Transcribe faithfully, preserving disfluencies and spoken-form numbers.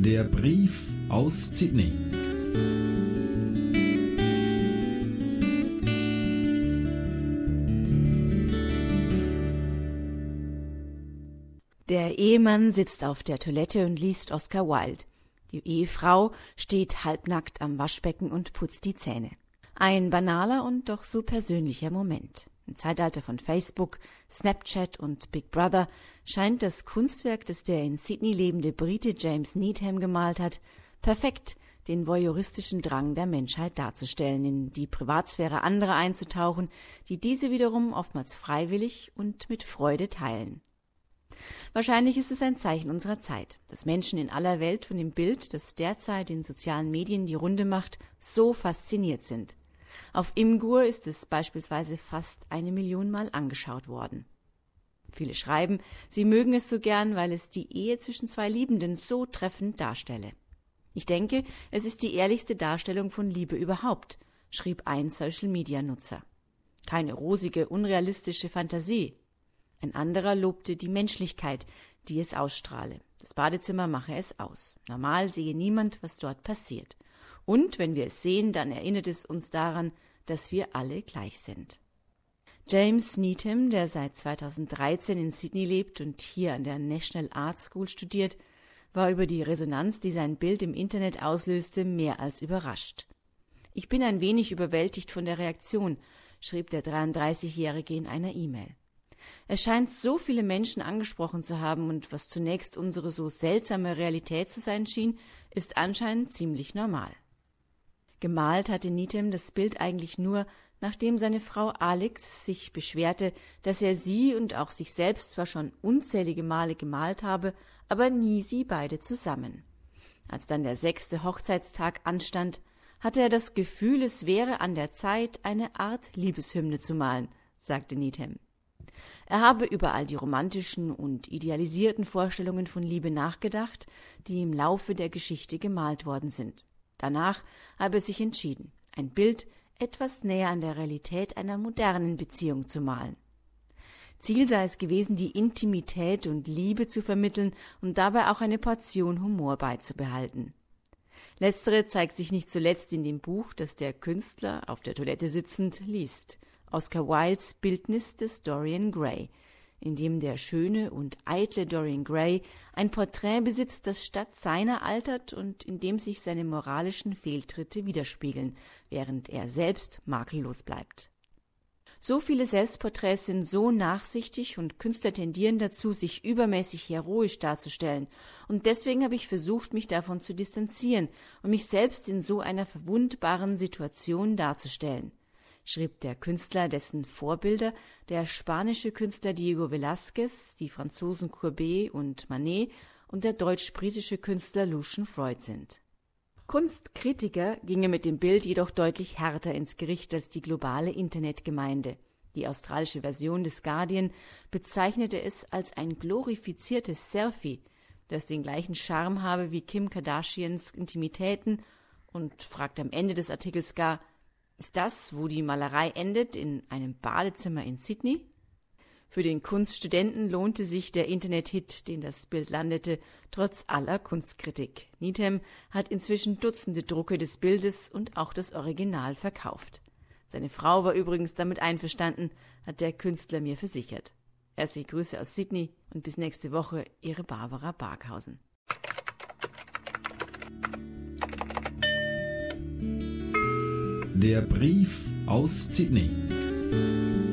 Der Brief aus Sydney. Der Ehemann sitzt auf der Toilette und liest Oscar Wilde. Die Ehefrau steht halbnackt am Waschbecken und putzt die Zähne. Ein banaler und doch so persönlicher Moment. Im Zeitalter von Facebook, Snapchat und Big Brother scheint das Kunstwerk, das der in Sydney lebende Brite James Needham gemalt hat, perfekt den voyeuristischen Drang der Menschheit darzustellen, in die Privatsphäre anderer einzutauchen, die diese wiederum oftmals freiwillig und mit Freude teilen. Wahrscheinlich ist es ein Zeichen unserer Zeit, dass Menschen in aller Welt von dem Bild, das derzeit in sozialen Medien die Runde macht, so fasziniert sind. Auf Imgur ist es beispielsweise fast eine Million Mal angeschaut worden. Viele schreiben, sie mögen es so gern, weil es die Ehe zwischen zwei Liebenden so treffend darstelle. Ich denke, es ist die ehrlichste Darstellung von Liebe überhaupt, schrieb ein Social-Media-Nutzer. Keine rosige, unrealistische Fantasie. Ein anderer lobte die Menschlichkeit, die es ausstrahle. Das Badezimmer mache es aus. Normal sehe niemand, was dort passiert. Und wenn wir es sehen, dann erinnert es uns daran, dass wir alle gleich sind. James Needham, der seit zweitausenddreizehn in Sydney lebt und hier an der National Art School studiert, war über die Resonanz, die sein Bild im Internet auslöste, mehr als überrascht. Ich bin ein wenig überwältigt von der Reaktion, schrieb der dreiunddreißigjährige in einer E-Mail. Es scheint so viele Menschen angesprochen zu haben und was zunächst unsere so seltsame Realität zu sein schien, ist anscheinend ziemlich normal. Gemalt hatte Needham das Bild eigentlich nur, nachdem seine Frau Alex sich beschwerte, dass er sie und auch sich selbst zwar schon unzählige Male gemalt habe, aber nie sie beide zusammen. Als dann der sechste Hochzeitstag anstand, hatte er das Gefühl, es wäre an der Zeit, eine Art Liebeshymne zu malen, sagte Needham. Er habe über all die romantischen und idealisierten Vorstellungen von Liebe nachgedacht, die im Laufe der Geschichte gemalt worden sind. Danach habe er sich entschieden, ein Bild etwas näher an der Realität einer modernen Beziehung zu malen. Ziel sei es gewesen, die Intimität und Liebe zu vermitteln und dabei auch eine Portion Humor beizubehalten. Letztere zeigt sich nicht zuletzt in dem Buch, das der Künstler, auf der Toilette sitzend, liest. Oscar Wildes Bildnis des Dorian Gray, in dem der schöne und eitle Dorian Gray ein Porträt besitzt, das statt seiner altert und in dem sich seine moralischen Fehltritte widerspiegeln, während er selbst makellos bleibt. So viele Selbstporträts sind so nachsichtig und Künstler tendieren dazu, sich übermäßig heroisch darzustellen. Und deswegen habe ich versucht, mich davon zu distanzieren und mich selbst in so einer verwundbaren Situation darzustellen, schrieb der Künstler, dessen Vorbilder der spanische Künstler Diego Velázquez, die Franzosen Courbet und Manet und der deutsch-britische Künstler Lucian Freud sind. Kunstkritiker gingen mit dem Bild jedoch deutlich härter ins Gericht als die globale Internetgemeinde. Die australische Version des Guardian bezeichnete es als ein glorifiziertes Selfie, das den gleichen Charme habe wie Kim Kardashians Intimitäten und fragt am Ende des Artikels gar: Ist das, wo die Malerei endet, in einem Badezimmer in Sydney? Für den Kunststudenten lohnte sich der Internet-Hit, den das Bild landete, trotz aller Kunstkritik. Needham hat inzwischen Dutzende Drucke des Bildes und auch das Original verkauft. Seine Frau war übrigens damit einverstanden, hat der Künstler mir versichert. Herzliche Grüße aus Sydney und bis nächste Woche, Ihre Barbara Barkhausen. Der Brief aus Sydney.